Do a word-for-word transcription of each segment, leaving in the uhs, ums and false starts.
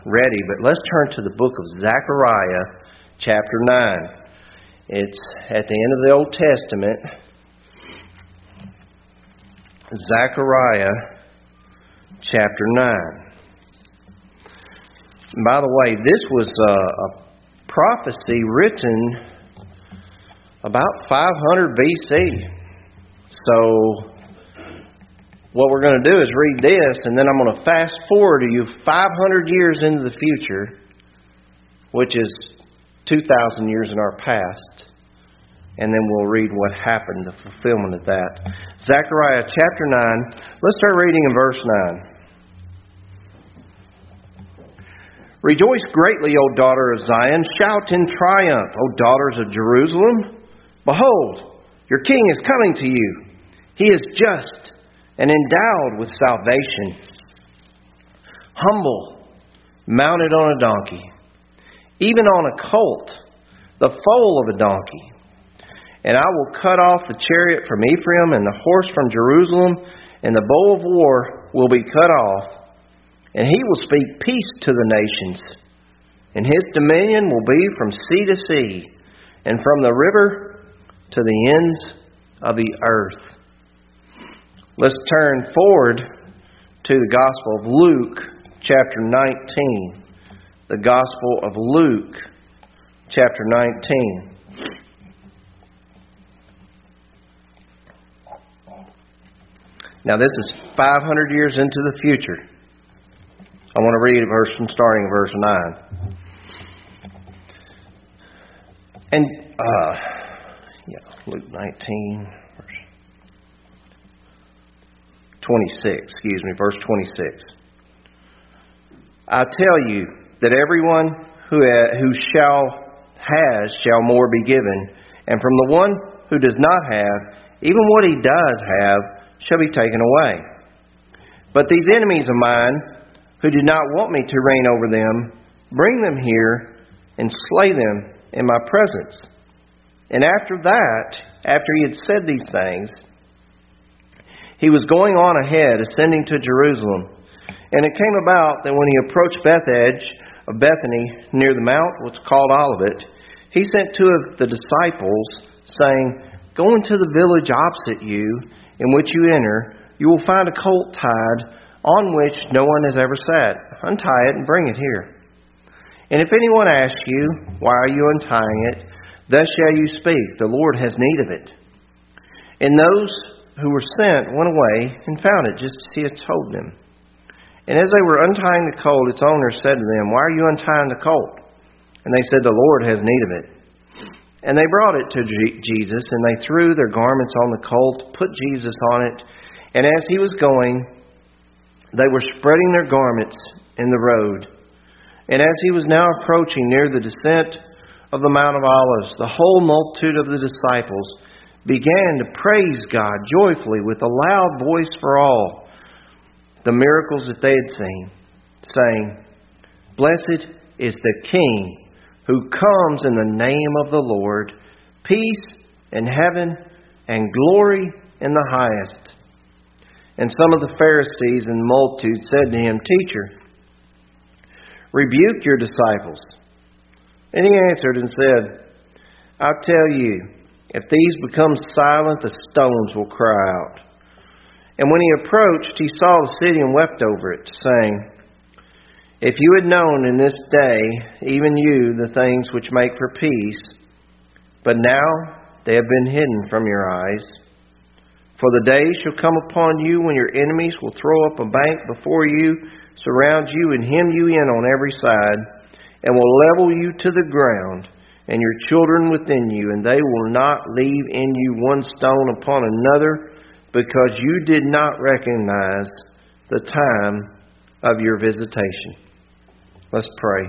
ready, but let's turn to the book of Zechariah, chapter nine. It's at the end of the Old Testament. Zechariah, chapter nine. And by the way, this was a, a prophecy written about five hundred B C. So what we're going to do is read this, and then I'm going to fast forward to you five hundred years into the future, which is two thousand years in our past. And then we'll read what happened, the fulfillment of that. Zechariah chapter nine. Let's start reading in verse nine. Rejoice greatly, O daughter of Zion. Shout in triumph, O daughters of Jerusalem. Behold, your king is coming to you. He is just and endowed with salvation, humble, mounted on a donkey, even on a colt, the foal of a donkey. And I will cut off the chariot from Ephraim and the horse from Jerusalem, and the bow of war will be cut off, and he will speak peace to the nations. And his dominion will be from sea to sea, and from the river to the ends of the earth. Let's turn forward to the Gospel of Luke, chapter nineteen. The Gospel of Luke, chapter nineteen. Now this is five hundred years into the future. I want to read a verse from starting verse nine. And, uh, yeah, Luke nineteen, verse twenty-six, excuse me, verse twenty-six. I tell you that everyone who uh, who shall has shall more be given, and from the one who does not have, even what he does have shall be taken away. But these enemies of mine, who do not want me to reign over them, bring them here and slay them in my presence. And after that, after he had said these things, he was going on ahead, ascending to Jerusalem. And it came about that when he approached Bethedge of Bethany, near the mount which is called Olivet, he sent two of the disciples, saying, Go into the village opposite you, in which you enter. You will find a colt tied, on which no one has ever sat. Untie it and bring it here. And if anyone asks you, Why are you untying it? Thus shall you speak, The Lord has need of it. And those who were sent went away and found it, just as he had told them. And as they were untying the colt, its owner said to them, Why are you untying the colt? And they said, The Lord has need of it. And they brought it to Jesus, and they threw their garments on the colt, put Jesus on it. And as he was going, they were spreading their garments in the road. And as he was now approaching near the descent of the Mount of Olives, the whole multitude of the disciples began to praise God joyfully with a loud voice for all the miracles that they had seen, saying, Blessed is the King who comes in the name of the Lord, peace in heaven and glory in the highest. And some of the Pharisees and the multitude said to him, Teacher, rebuke your disciples. And he answered and said, I tell you, if these become silent, the stones will cry out. And when he approached, he saw the city and wept over it, saying, If you had known in this day, even you, the things which make for peace, but now they have been hidden from your eyes. For the day shall come upon you when your enemies will throw up a bank before you, surround you, and hem you in on every side, and will level you to the ground, and your children within you, and they will not leave in you one stone upon another, because you did not recognize the time of your visitation. Let's pray.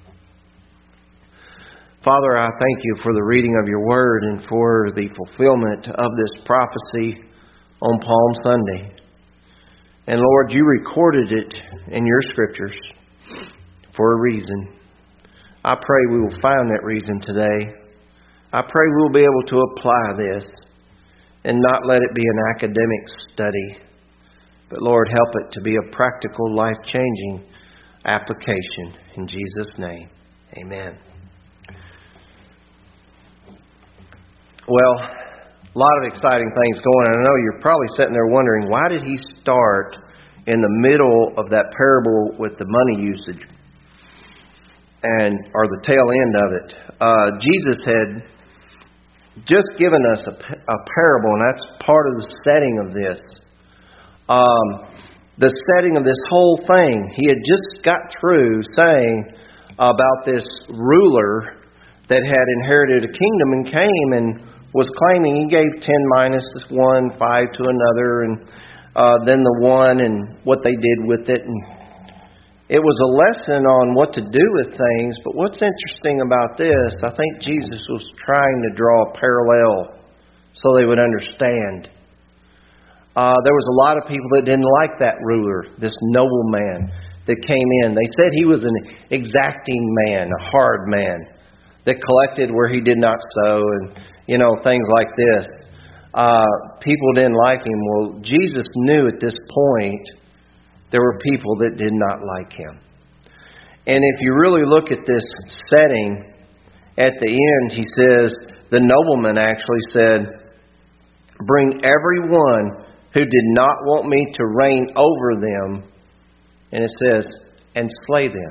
Father, I thank you for the reading of your word and for the fulfillment of this prophecy on Palm Sunday. And Lord, you recorded it in your scriptures for a reason. I pray we will find that reason today. I pray we'll be able to apply this and not let it be an academic study. But Lord, help it to be a practical, life-changing application. In Jesus' name, amen. Well, a lot of exciting things going on. I know you're probably sitting there wondering, why did he start in the middle of that parable with the money usage, and or the tail end of it? Uh, Jesus had just given us a, a parable, and that's part of the setting of this. Um, the setting of this whole thing. He had just got through saying about this ruler that had inherited a kingdom and came and was claiming he gave ten minus one, five to another, and uh, then the one and what they did with it. And it was a lesson on what to do with things. But what's interesting about this, I think Jesus was trying to draw a parallel so they would understand. Uh, there was a lot of people that didn't like that ruler, this noble man that came in. They said he was an exacting man, a hard man, that collected where he did not sow, and, you know, things like this. Uh, people didn't like him. Well, Jesus knew at this point there were people that did not like him. And if you really look at this setting, at the end, he says, the nobleman actually said, bring everyone who did not want me to reign over them, and it says, and slay them.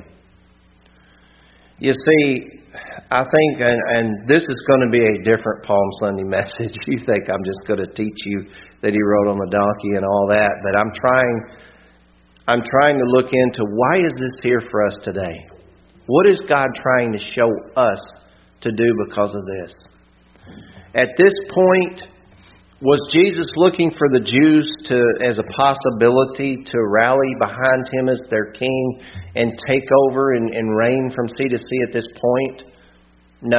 You see, I think, and, and this is going to be a different Palm Sunday message. You think I'm just going to teach you that he rode on the donkey and all that, but I'm trying, I'm trying to look into why is this here for us today? What is God trying to show us to do because of this? At this point, was Jesus looking for the Jews to, as a possibility to rally behind him as their king and take over and, and reign from sea to sea at this point? No.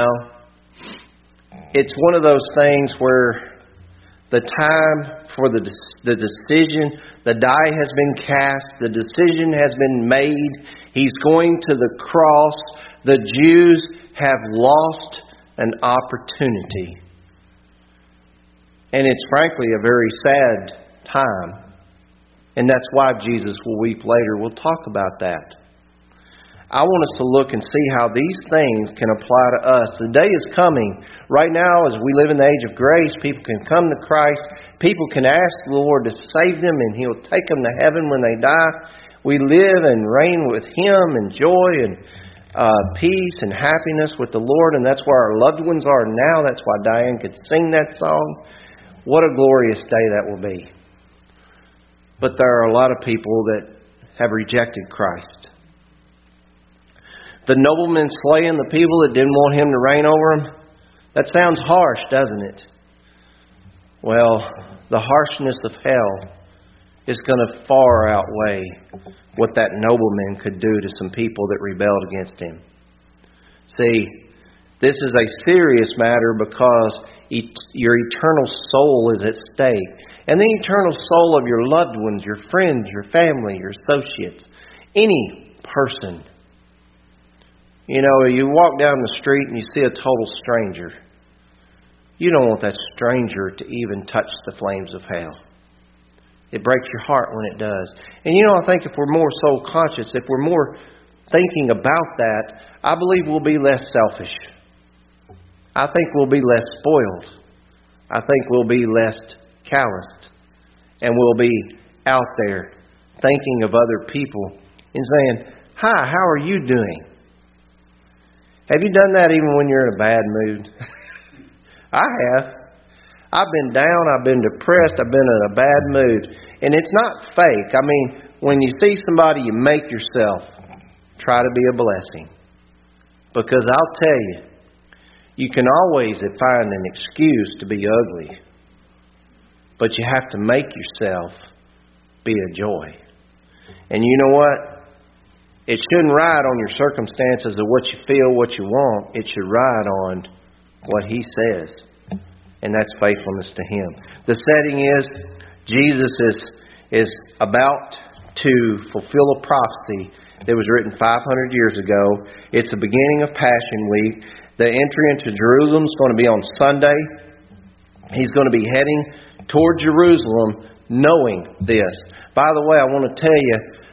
It's one of those things where the time for the the decision, the die has been cast, the decision has been made. He's going to the cross. The Jews have lost an opportunity. And it's frankly a very sad time. And that's why Jesus will weep later. We'll talk about that. I want us to look and see how these things can apply to us. The day is coming. Right now, as we live in the age of grace, people can come to Christ. People can ask the Lord to save them, and He'll take them to heaven when they die. We live and reign with Him in joy and uh, peace and happiness with the Lord, and that's where our loved ones are now. That's why Diane could sing that song. What a glorious day that will be. But there are a lot of people that have rejected Christ. The nobleman slaying the people that didn't want him to reign over them. That sounds harsh, doesn't it? Well, the harshness of hell is going to far outweigh what that nobleman could do to some people that rebelled against him. See, this is a serious matter because et- your eternal soul is at stake. And the eternal soul of your loved ones, your friends, your family, your associates, any person. You know, you walk down the street and you see a total stranger. You don't want that stranger to even touch the flames of hell. It breaks your heart when it does. And you know, I think if we're more soul conscious, if we're more thinking about that, I believe we'll be less selfish. I think we'll be less spoiled. I think we'll be less calloused. And we'll be out there thinking of other people and saying, "Hi, how are you doing?" Have you done that even when you're in a bad mood? I have. I've been down, I've been depressed, I've been in a bad mood. And it's not fake. I mean, when you see somebody, you make yourself try to be a blessing. Because I'll tell you, you can always find an excuse to be ugly. But you have to make yourself be a joy. And you know what? It shouldn't ride on your circumstances of what you feel, what you want. It should ride on what He says. And that's faithfulness to Him. The setting is, Jesus is, is about to fulfill a prophecy that was written five hundred years ago. It's the beginning of Passion Week. The entry into Jerusalem is going to be on Sunday. He's going to be heading toward Jerusalem knowing this. By the way, I want to tell you,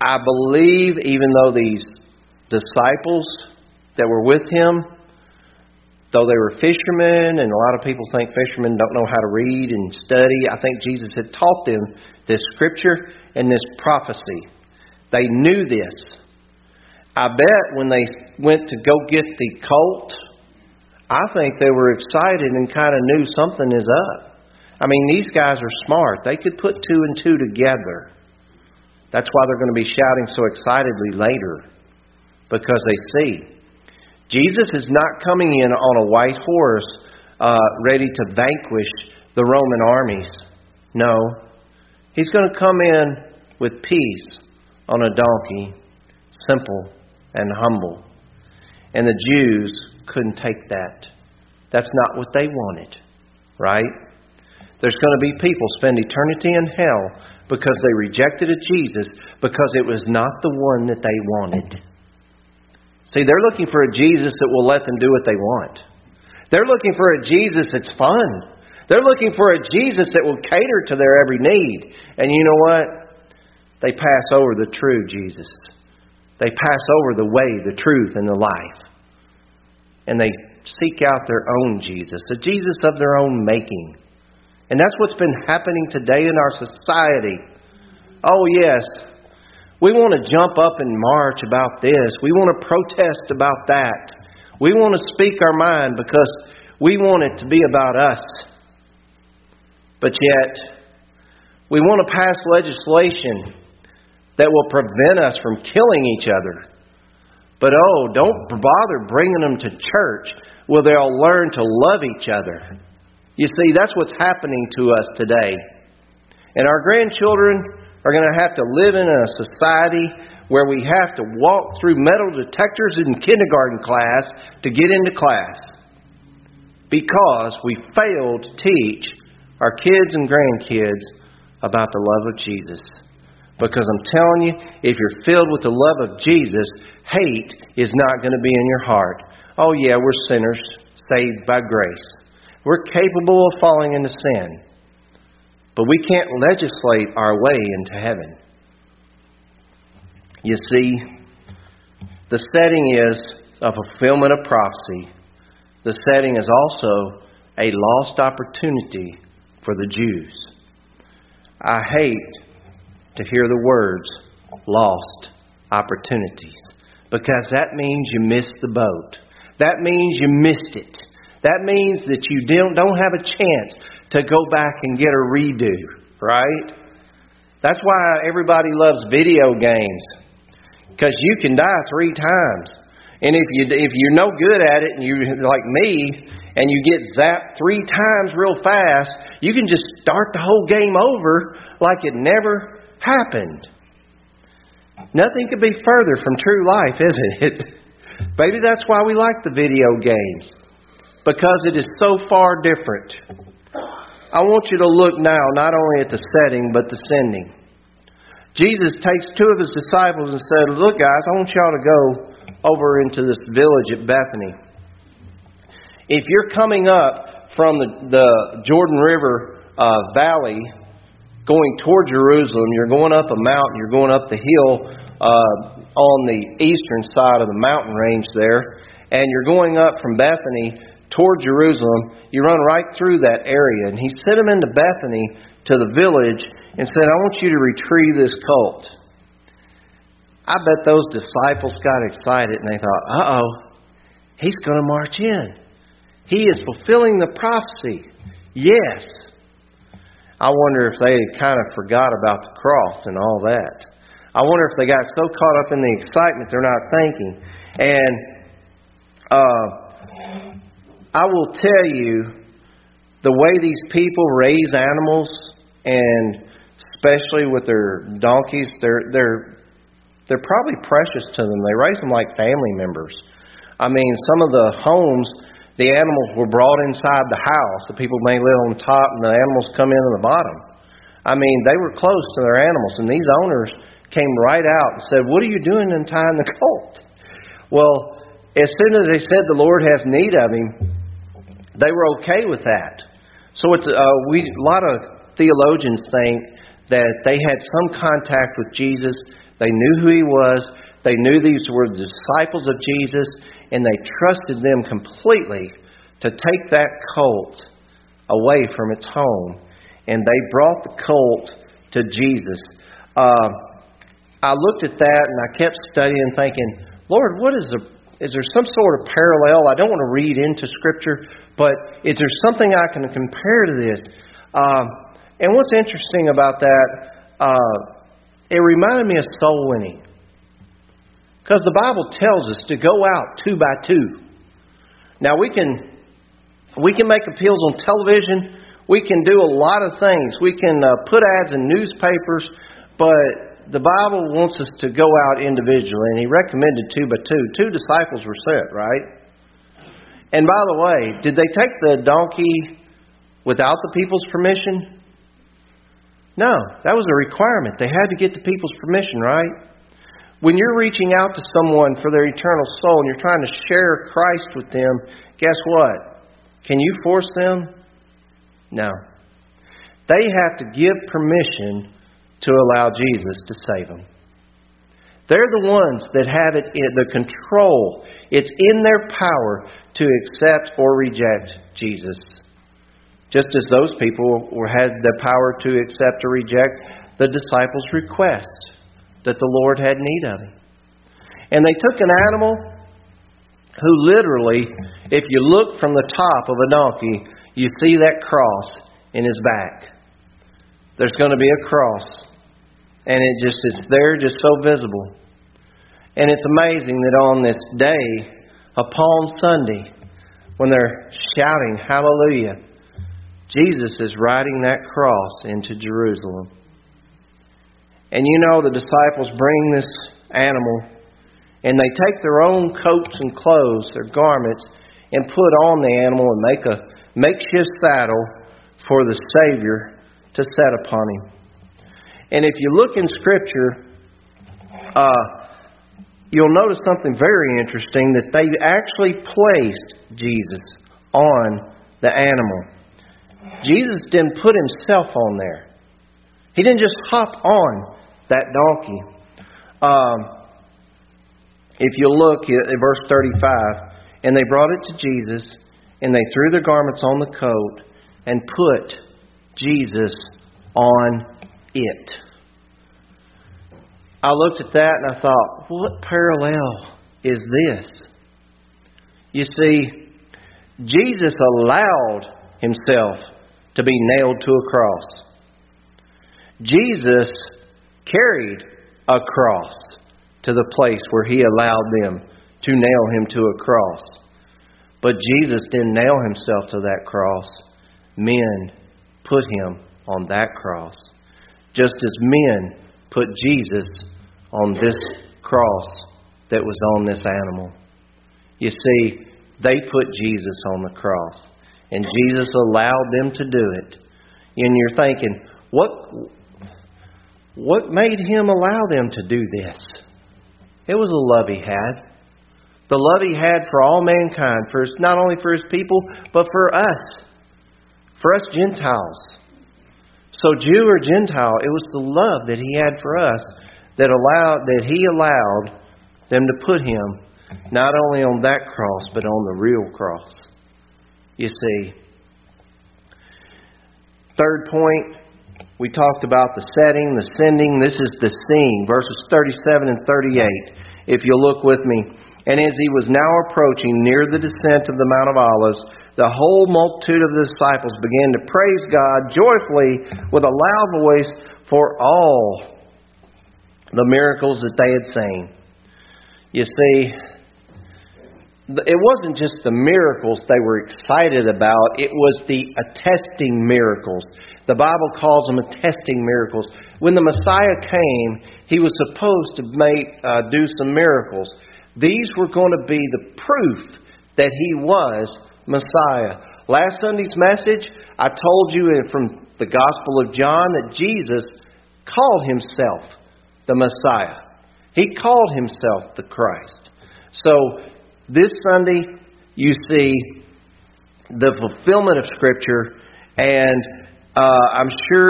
I believe even though these disciples that were with Him, though they were fishermen, and a lot of people think fishermen don't know how to read and study, I think Jesus had taught them this Scripture and this prophecy. They knew this. I bet when they went to go get the colt, I think they were excited and kind of knew something is up. I mean, these guys are smart. They could put two and two together. That's why they're going to be shouting so excitedly later, because they see. Jesus is not coming in on a white horse uh, ready to vanquish the Roman armies. No. He's going to come in with peace on a donkey, simple and humble. And the Jews couldn't take that. That's not what they wanted, right? There's going to be people spend eternity in hell because they rejected a Jesus because it was not the one that they wanted. See, they're looking for a Jesus that will let them do what they want. They're looking for a Jesus that's fun. They're looking for a Jesus that will cater to their every need. And you know what? They pass over the true Jesus. They pass over the way, the truth, and the life. And they seek out their own Jesus, a Jesus of their own making. And that's what's been happening today in our society. Oh, yes. We want to jump up and march about this. We want to protest about that. We want to speak our mind because we want it to be about us. But yet, we want to pass legislation that will prevent us from killing each other. But oh, don't bother bringing them to church where they'll learn to love each other. You see, that's what's happening to us today. And our grandchildren are going to have to live in a society where we have to walk through metal detectors in kindergarten class to get into class. Because we failed to teach our kids and grandkids about the love of Jesus. Because I'm telling you, if you're filled with the love of Jesus, hate is not going to be in your heart. Oh yeah, we're sinners, saved by grace. We're capable of falling into sin. But we can't legislate our way into heaven. You see, the setting is a fulfillment of prophecy. The setting is also a lost opportunity for the Jews. I hate to hear the words lost opportunities, because that means you missed the boat. That means you missed it. That means that you don't, don't have a chance to go back and get a redo, right? That's why everybody loves video games, because you can die three times. And if, you, if you're no good at it, and you're like me, and you get zapped three times real fast, you can just start the whole game over like it never happened. Nothing could be further from true life, isn't it? Maybe that's why we like the video games, because it is so far different. I want you to look now not only at the setting, but the sending. Jesus takes two of His disciples and said, look guys, I want y'all to go over into this village at Bethany. If you're coming up from the, the Jordan River uh, Valley, going toward Jerusalem, you're going up a mountain, you're going up the hill uh, on the eastern side of the mountain range there, and you're going up from Bethany toward Jerusalem. You run right through that area. And He sent them into Bethany to the village and said, I want you to retrieve this colt. I bet those disciples got excited and they thought, uh-oh, He's going to march in. He is fulfilling the prophecy. Yes. I wonder if they kind of forgot about the cross and all that. I wonder if they got so caught up in the excitement they're not thinking. And uh, I will tell you, the way these people raise animals, and especially with their donkeys, they're they're they're probably precious to them. They raise them like family members. I mean, some of the homes, the animals were brought inside the house. The people may live on top and the animals come in on the bottom. I mean, they were close to their animals. And these owners came right out and said, what are you doing untying the colt? Well, as soon as they said the Lord has need of him, they were okay with that. So it's uh, we a lot of theologians think that they had some contact with Jesus They knew who He was. They knew these were the disciples of Jesus, and they trusted them completely to take that colt away from its home. And they brought the colt to Jesus. Uh, I looked at that and I kept studying, thinking, Lord, what is the, is there some sort of parallel? I don't want to read into Scripture, but is there something I can compare to this? Um, and what's interesting about that, uh, it reminded me of soul winning. Because the Bible tells us to go out two by two. Now we can we can make appeals on television. We can do a lot of things. We can uh, put ads in newspapers, but the Bible wants us to go out individually, and He recommended two by two. Two disciples were sent, right? And by the way, did they take the donkey without the people's permission? No, that was a requirement. They had to get the people's permission, right? When you're reaching out to someone for their eternal soul and you're trying to share Christ with them, guess what? Can you force them? No. They have to give permission to allow Jesus to save them. They're the ones that have it in the control. It's in their power to accept or reject Jesus. Just as those people were, had the power to accept or reject the disciples' request that the Lord had need of Him. And they took an animal who literally, if you look from the top of a donkey, you see that cross in his back. There's going to be a cross. And it just is there, just so visible. And it's amazing that on this day, a Palm Sunday, when they're shouting, hallelujah, Jesus is riding that cross into Jerusalem. And you know, the disciples bring this animal, and they take their own coats and clothes, their garments, and put on the animal and make a makeshift saddle for the Savior to set upon Him. And if you look in Scripture, uh, you'll notice something very interesting, that they actually placed Jesus on the animal. Jesus didn't put Himself on there. He didn't just hop on that donkey. Um, if you look at verse thirty-five, and they brought it to Jesus, and they threw their garments on the coat, and put Jesus on it. I looked at that and I thought, what parallel is this? You see, Jesus allowed Himself to be nailed to a cross. Jesus carried a cross to the place where He allowed them to nail Him to a cross. But Jesus didn't nail Himself to that cross. Men put Him on that cross. Just as men put Jesus on this cross that was on this animal. You see, they put Jesus on the cross. And Jesus allowed them to do it. And you're thinking, what, what made Him allow them to do this? It was a love He had. The love He had for all mankind, for his, not only for His people, but for us. For us Gentiles. So Jew or Gentile, it was the love that He had for us that allowed that He allowed them to put Him not only on that cross, but on the real cross. You see. Third point, we talked about the setting, the sending. This is the scene, verses thirty-seven and thirty-eight. If you'll look with me. And as He was now approaching near the descent of the Mount of Olives, the whole multitude of the disciples began to praise God joyfully with a loud voice for all the miracles that they had seen. You see, it wasn't just the miracles they were excited about. It was the attesting miracles. The Bible calls them attesting miracles. When the Messiah came, He was supposed to make uh, do some miracles. These were going to be the proof that He was Messiah. Last Sunday's message, I told you from the Gospel of John that Jesus called Himself the Messiah. He called Himself the Christ. So, this Sunday, you see the fulfillment of Scripture, and uh, I'm sure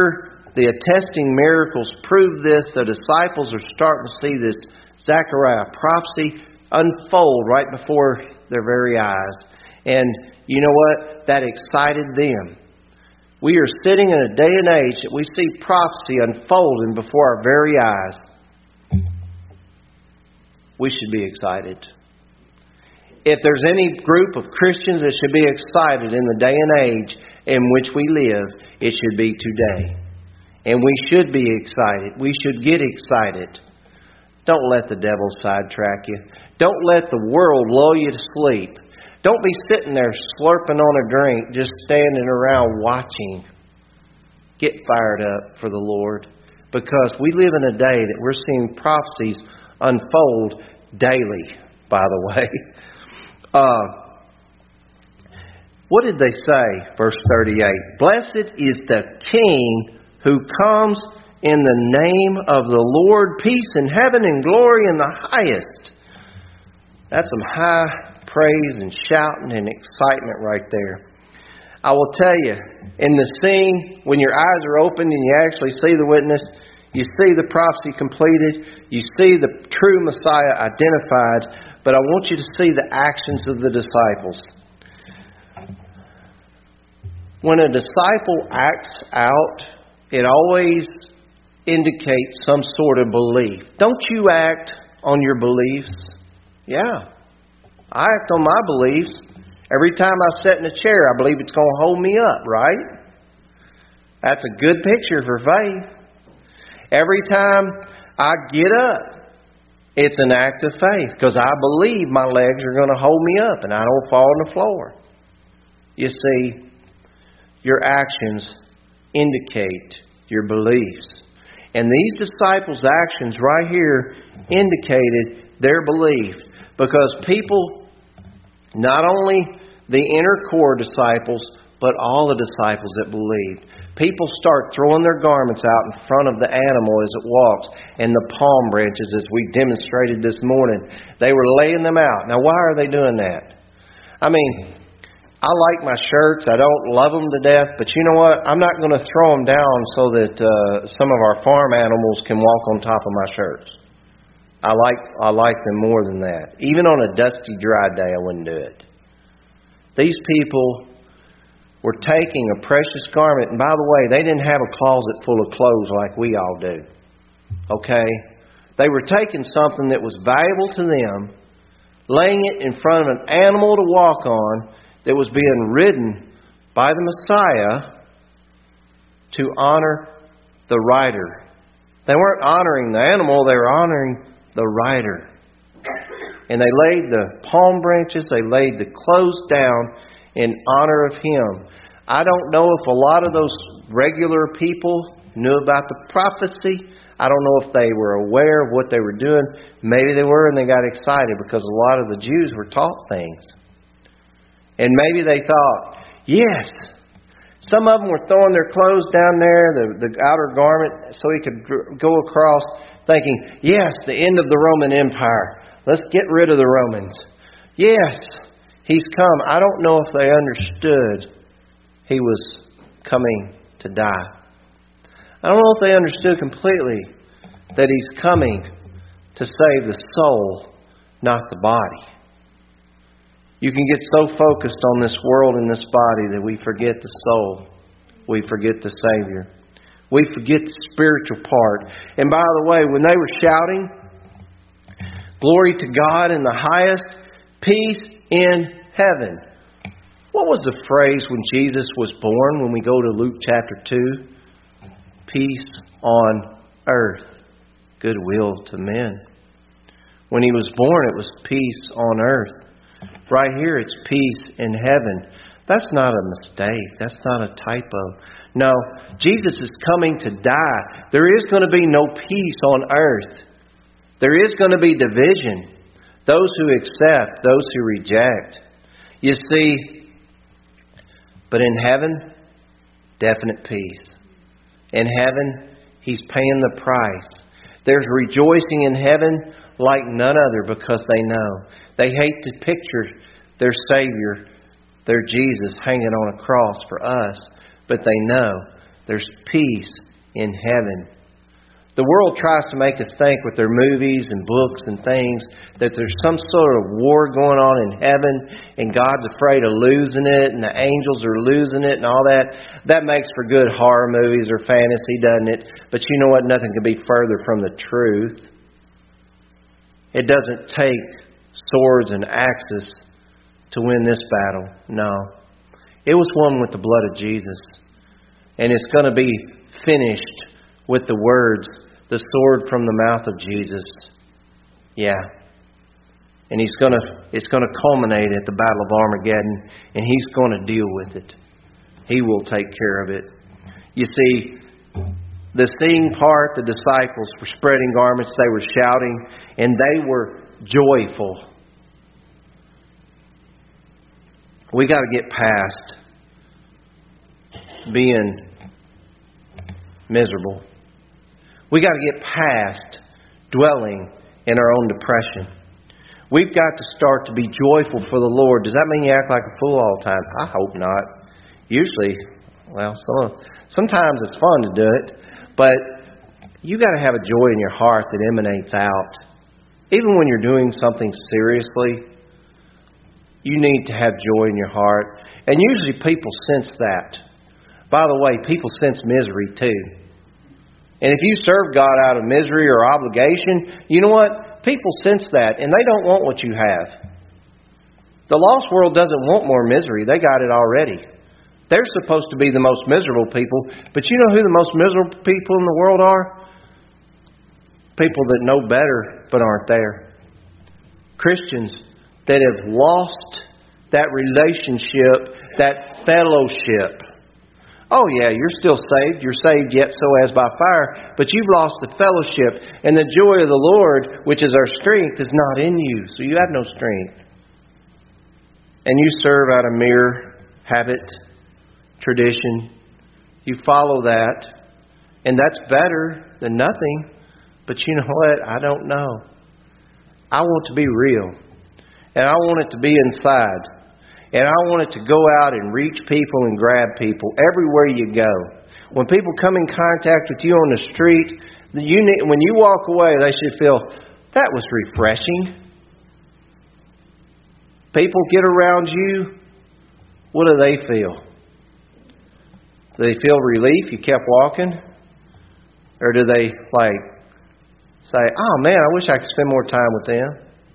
the attesting miracles prove this. The disciples are starting to see this Zechariah prophecy unfold right before their very eyes. And you know what? That excited them. We are sitting in a day and age that we see prophecy unfolding before our very eyes. We should be excited. If there's any group of Christians that should be excited in the day and age in which we live, it should be today. And we should be excited. We should get excited. Don't let the devil sidetrack you. Don't let the world lull you to sleep. Don't be sitting there slurping on a drink, just standing around watching. Get fired up for the Lord. Because we live in a day that we're seeing prophecies unfold daily, by the way. Uh, what did they say? Verse thirty-eight. Blessed is the King who comes in the name of the Lord, peace in heaven and glory in the highest. That's some high praise and shouting and excitement right there. I will tell you, in the scene, when your eyes are open and you actually see the witness, you see the prophecy completed, you see the true Messiah identified, but I want you to see the actions of the disciples. When a disciple acts out, it always indicates some sort of belief. Don't you act on your beliefs? Yeah. I act on my beliefs. Every time I sit in a chair, I believe it's going to hold me up, right? That's a good picture for faith. Every time I get up, it's an act of faith because I believe my legs are going to hold me up and I don't fall on the floor. You see, your actions indicate your beliefs. And these disciples' actions right here indicated their belief. Because people, not only the inner core disciples, but all the disciples that believed. People start throwing their garments out in front of the animal as it walks, and the palm branches, as we demonstrated this morning. They were laying them out. Now, why are they doing that? I mean, I like my shirts. I don't love them to death, but you know what? I'm not going to throw them down so that uh, some of our farm animals can walk on top of my shirts. I like I like them more than that. Even on a dusty, dry day, I wouldn't do it. These people were taking a precious garment, and by the way, they didn't have a closet full of clothes like we all do. Okay? They were taking something that was valuable to them, laying it in front of an animal to walk on that was being ridden by the Messiah to honor the rider. They weren't honoring the animal, they were honoring the rider. And they laid the palm branches, they laid the clothes down in honor of Him. I don't know if a lot of those regular people knew about the prophecy. I don't know if they were aware of what they were doing. Maybe they were and they got excited because a lot of the Jews were taught things. And maybe they thought, yes. Some of them were throwing their clothes down there, the, the outer garment, so he could go across thinking, yes, the end of the Roman Empire. Let's get rid of the Romans. Yes, He's come. I don't know if they understood He was coming to die. I don't know if they understood completely that He's coming to save the soul, not the body. You can get so focused on this world and this body that we forget the soul. We forget the Savior. We forget the spiritual part. And by the way, when they were shouting, glory to God in the highest, peace in heaven. What was the phrase when Jesus was born, when we go to Luke chapter two? Peace on earth, goodwill to men. When He was born, it was peace on earth. Right here, it's peace in heaven. That's not a mistake. That's not a typo. No, Jesus is coming to die. There is going to be no peace on earth. There is going to be division. Those who accept, those who reject. You see, but in heaven, definite peace. In heaven, He's paying the price. There's rejoicing in heaven like none other because they know. They hate to picture their Savior, their Jesus, hanging on a cross for us. But they know there's peace in heaven. The world tries to make us think with their movies and books and things that there's some sort of war going on in heaven and God's afraid of losing it and the angels are losing it and all that. That makes for good horror movies or fantasy, doesn't it? But you know what? Nothing could be further from the truth. It doesn't take swords and axes to win this battle. No. It was won with the blood of Jesus. And it's going to be finished with the words, the sword from the mouth of Jesus. Yeah. And he's going to, it's going to culminate at the Battle of Armageddon, and he's going to deal with it. He will take care of it. You see, the seeing part, the disciples were spreading garments, they were shouting, and they were joyful. We got to get past being miserable. We got to get past dwelling in our own depression. We've got to start to be joyful for the Lord. Does that mean you act like a fool all the time? I hope not. Usually, well, some, sometimes it's fun to do it, but you got to have a joy in your heart that emanates out. Even when you're doing something seriously, you need to have joy in your heart. And usually people sense that. By the way, people sense misery too. And if you serve God out of misery or obligation, you know what? People sense that, and they don't want what you have. The lost world doesn't want more misery. They got it already. They're supposed to be the most miserable people, but you know who the most miserable people in the world are? People that know better but aren't there. Christians that have lost that relationship, that fellowship. Oh yeah, you're still saved. You're saved yet so as by fire. But you've lost the fellowship. And the joy of the Lord, which is our strength, is not in you. So you have no strength. And you serve out of mere habit, tradition. You follow that. And that's better than nothing. But you know what? I don't know. I want to be real. And I want it to be inside. And I want it to go out and reach people and grab people everywhere you go. When people come in contact with you on the street, you need, when you walk away, they should feel, that was refreshing. People get around you, what do they feel? Do they feel relief you kept walking? Or do they like say, oh man, I wish I could spend more time with them?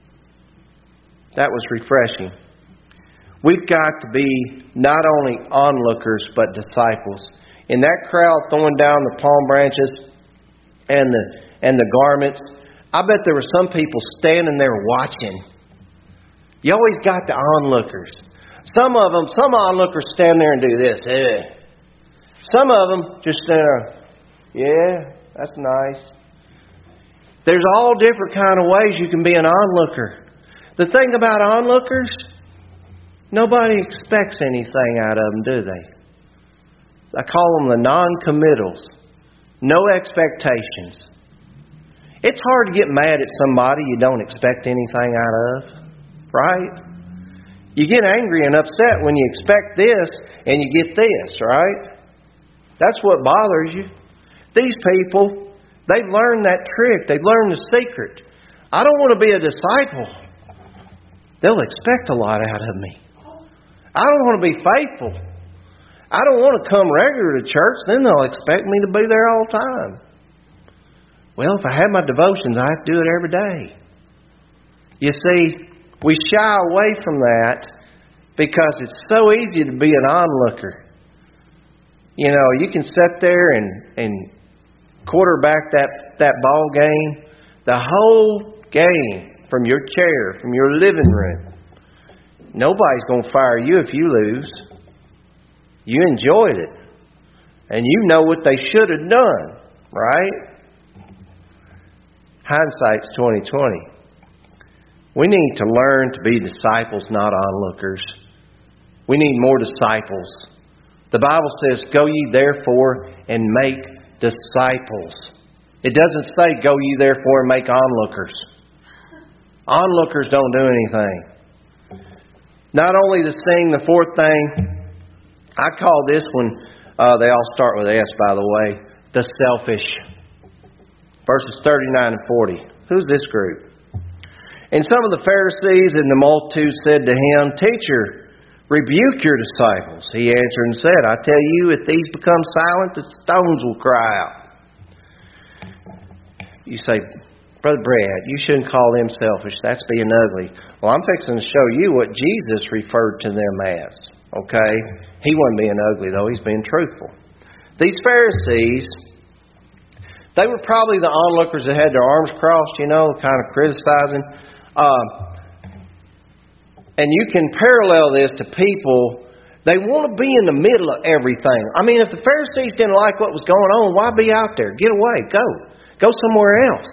That was refreshing. We've got to be not only onlookers, but disciples. In that crowd throwing down the palm branches and the and the garments, I bet there were some people standing there watching. You always got the onlookers. Some of them, some onlookers stand there and do this. Eh. Some of them just stand there. Yeah, that's nice. There's all different kind of ways you can be an onlooker. The thing about onlookers, nobody expects anything out of them, do they? I call them the non-committals. No expectations. It's hard to get mad at somebody you don't expect anything out of, right? You get angry and upset when you expect this and you get this, right? That's what bothers you. These people, they've learned that trick. They've learned the secret. I don't want to be a disciple. They'll expect a lot out of me. I don't want to be faithful. I don't want to come regular to church. Then they'll expect me to be there all the time. Well, if I have my devotions, I have to do it every day. You see, we shy away from that because it's so easy to be an onlooker. You know, you can sit there and, and quarterback that, that ball game, the whole game, from your chair, from your living room. Nobody's going to fire you if you lose. You enjoyed it. And you know what they should have done, right? Hindsight's twenty twenty. We need to learn to be disciples, not onlookers. We need more disciples. The Bible says, go ye therefore and make disciples. It doesn't say, go ye therefore and make onlookers. Onlookers don't do anything. Not only to sing, the fourth thing, I call this one, uh, they all start with S, by the way. the selfish. Verses thirty-nine and forty. Who's this group? And some of the Pharisees and the multitude said to him, Teacher, rebuke your disciples. He answered and said, I tell you, if these become silent, the stones will cry out. You say, Brother Brad, you shouldn't call them selfish. That's being ugly. Well, I'm fixing to show you what Jesus referred to them as. Okay? He wasn't being ugly, though. He's being truthful. These Pharisees, they were probably the onlookers that had their arms crossed, you know, kind of criticizing. Um, and you can parallel this to people. They want to be in the middle of everything. I mean, if the Pharisees didn't like what was going on, why be out there? Get away. Go. Go somewhere else.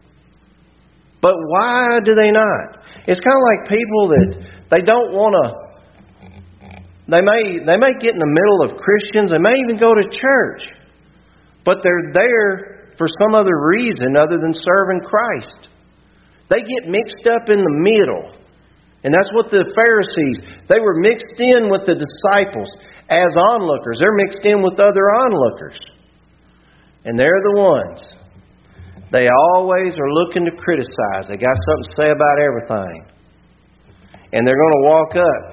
But why do they not? It's kind of like people that they don't want to. They may they may get in the middle of Christians. They may even go to church, but they're there for some other reason other than serving Christ. They get mixed up in the middle, and that's what the Pharisees. They were mixed in with the disciples as onlookers. They're mixed in with other onlookers, and they're the ones. They always are looking to criticize. They got something to say about everything. And they're going to walk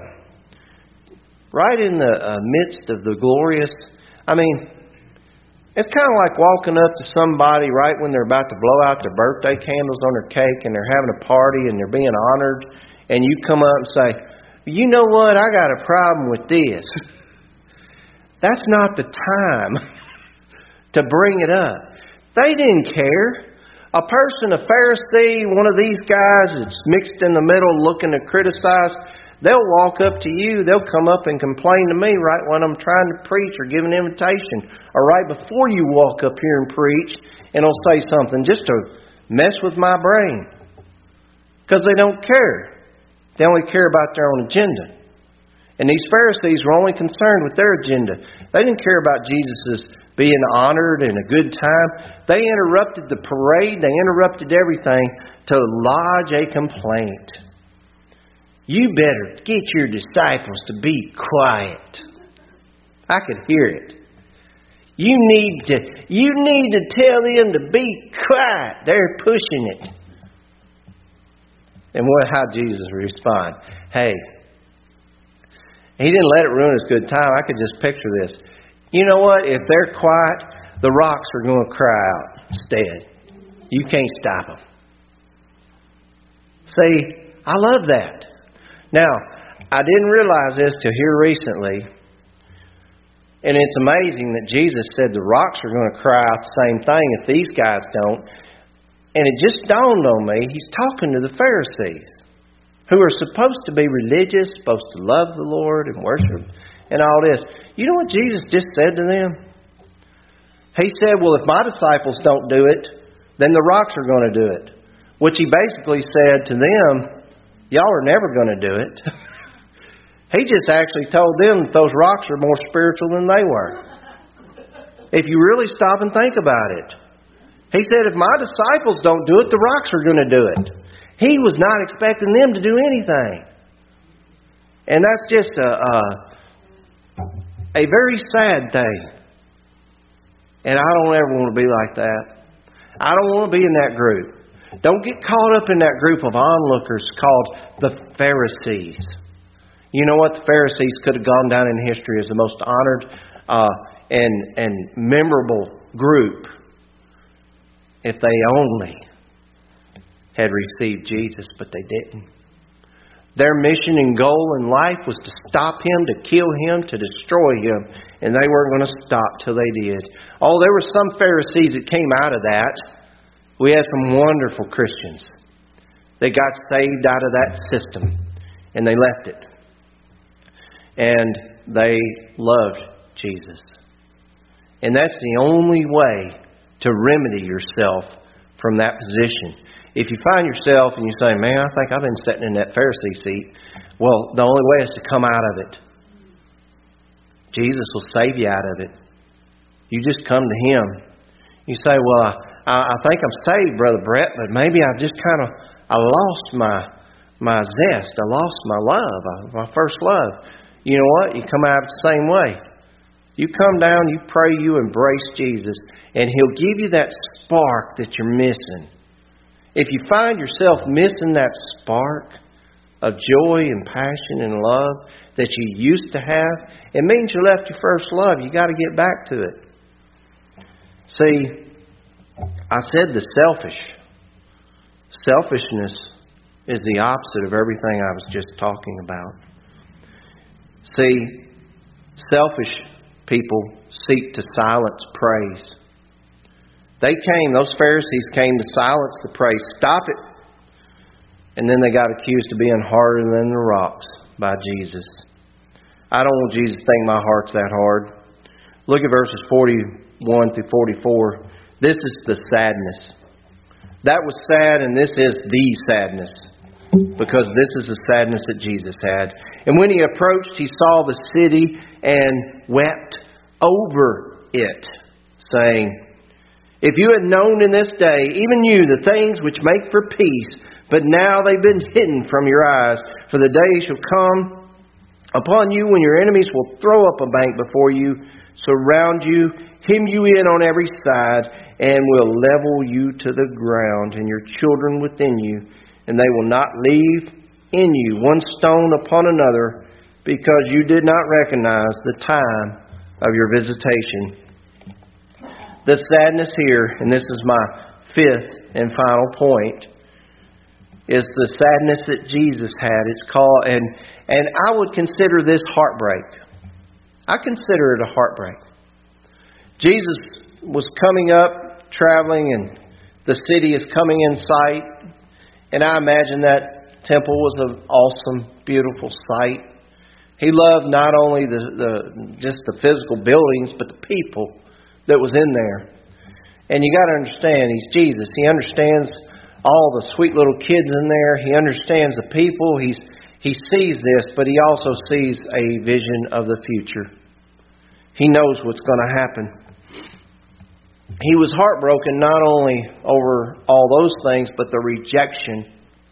up right in the uh, midst of the glorious. I mean, it's kind of like walking up to somebody right when they're about to blow out their birthday candles on their cake and they're having a party and they're being honored. And you come up and say, you know what, I got a problem with this. That's not the time to bring it up. They didn't care. A person, a Pharisee, one of these guys that's mixed in the middle looking to criticize, they'll walk up to you, they'll come up and complain to me right when I'm trying to preach or give an invitation, or right before you walk up here and preach, and they'll say something just to mess with my brain. Because they don't care. They only care about their own agenda. And these Pharisees were only concerned with their agenda. They didn't care about Jesus' being honored and a good time. They interrupted the parade. They interrupted everything to lodge a complaint. You better get your disciples to be quiet. I could hear it. You need to, you need to tell them to be quiet. They're pushing it. And what? How Jesus respond? Hey, he didn't let it ruin his good time. I could just picture this. You know what? If they're quiet, the rocks are going to cry out instead. You can't stop them. See, I love that. Now, I didn't realize this till here recently. And it's amazing that Jesus said the rocks are going to cry out the same thing if these guys don't. And it just dawned on me, he's talking to the Pharisees, who are supposed to be religious, supposed to love the Lord and worship and all this. You know what Jesus just said to them? He said, well, if my disciples don't do it, then the rocks are going to do it. Which he basically said to them, y'all are never going to do it. He just actually told them that those rocks are more spiritual than they were. If you really stop and think about it. He said, if my disciples don't do it, the rocks are going to do it. He was not expecting them to do anything. And that's just a, a, a very sad thing. And I don't ever want to be like that. I don't want to be in that group. Don't get caught up in that group of onlookers called the Pharisees. You know what? The Pharisees could have gone down in history as the most honored uh, and, and memorable group if they only had received Jesus, but they didn't. Their mission and goal in life was to stop Him, to kill Him, to destroy Him, and they weren't going to stop till they did. Oh, there were some Pharisees that came out of that. We had some wonderful Christians. They got saved out of that system, and they left it. And they loved Jesus. And that's the only way to remedy yourself from that position. If you find yourself and you say, man, I think I've been sitting in that Pharisee seat. Well, the only way is to come out of it. Jesus will save you out of it. You just come to Him. You say, well, I, I think I'm saved, Brother Brett, but maybe I've just kind of, I lost my my zest. I lost my love, my first love. You know what? You come out the same way. You come down, you pray, you embrace Jesus, and He'll give you that spark that you're missing. If you find yourself missing that spark of joy and passion and love that you used to have, it means you left your first love. You got to get back to it. See, I said the selfish. Selfishness is the opposite of everything I was just talking about. See, selfish people seek to silence praise. They came, those Pharisees came to silence the praise. Stop it. And then they got accused of being harder than the rocks by Jesus. I don't want Jesus to think my heart's that hard. Look at verses forty-one through forty-four. This is the sadness. That was sad, and this is the sadness. Because this is the sadness that Jesus had. And when He approached, He saw the city and wept over it, saying, "If you had known in this day, even you, the things which make for peace, but now they've been hidden from your eyes. For the day shall come upon you when your enemies will throw up a bank before you, surround you, hem you in on every side, and will level you to the ground, and your children within you. And they will not leave in you one stone upon another, because you did not recognize the time of your visitation." The sadness here, and this is my fifth and final point, is the sadness that Jesus had. It's called, and and I would consider this heartbreak. I consider it a heartbreak. Jesus was coming up, traveling, and the city is coming in sight. And I imagine that temple was an awesome, beautiful sight. He loved not only the, the just the physical buildings, but the people that was in there. And you got to understand, He's Jesus. He understands all the sweet little kids in there. He understands the people. He's He sees this, but He also sees a vision of the future. He knows what's going to happen. He was heartbroken not only over all those things, but the rejection.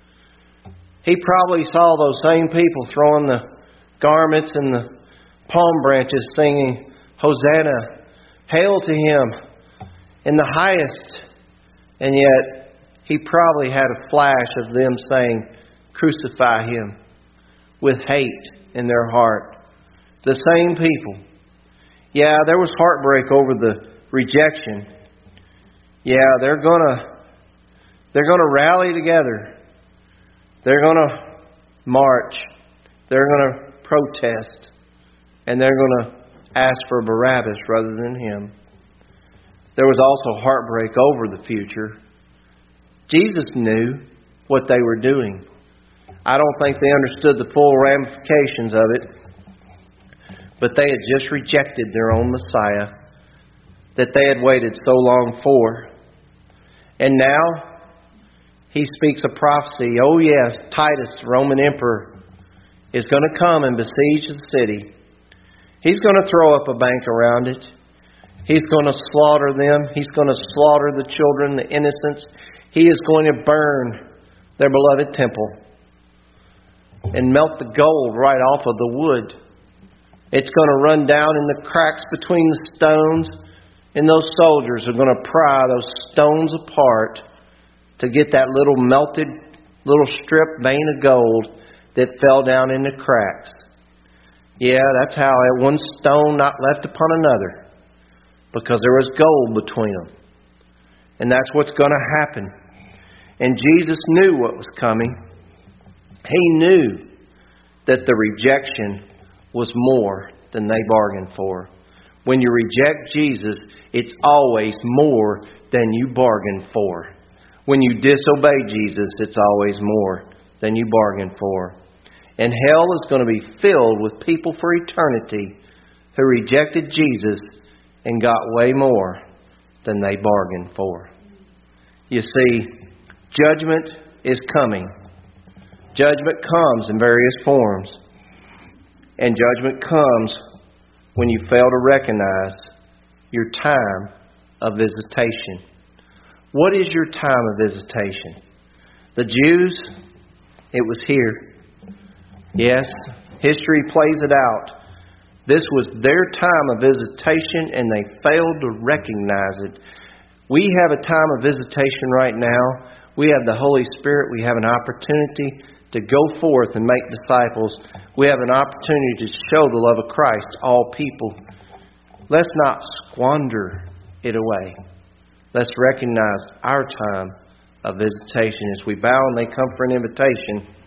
He probably saw those same people throwing the garments and the palm branches, singing, "Hosanna, hail to Him in the highest." And yet, he probably had a flash of them saying, "Crucify Him," with hate in their heart. The same people. Yeah, there was heartbreak over the rejection. Yeah, they're gonna they're gonna rally together. They're gonna march. They're gonna protest. And they're gonna ask for Barabbas rather than Him. There was also heartbreak over the future. Jesus knew what they were doing. I don't think they understood the full ramifications of it. But they had just rejected their own Messiah that they had waited so long for. And now, He speaks a prophecy. Oh yes, Titus, the Roman emperor, is going to come and besiege the city. He's going to throw up a bank around it. He's going to slaughter them. He's going to slaughter the children, the innocents. He is going to burn their beloved temple and melt the gold right off of the wood. It's going to run down in the cracks between the stones, and those soldiers are going to pry those stones apart to get that little melted little strip vein of gold that fell down in the cracks. Yeah, that's how one stone not left upon another, because there was gold between them. And that's what's going to happen. And Jesus knew what was coming. He knew that the rejection was more than they bargained for. When you reject Jesus, it's always more than you bargained for. When you disobey Jesus, it's always more than you bargained for. And hell is going to be filled with people for eternity who rejected Jesus and got way more than they bargained for. You see, judgment is coming. Judgment comes in various forms. And judgment comes when you fail to recognize your time of visitation. What is your time of visitation? The Jews, it was here. Yes, history plays it out. This was their time of visitation, and they failed to recognize it. We have a time of visitation right now. We have the Holy Spirit. We have an opportunity to go forth and make disciples. We have an opportunity to show the love of Christ to all people. Let's not squander it away. Let's recognize our time of visitation as we bow and they come for an invitation.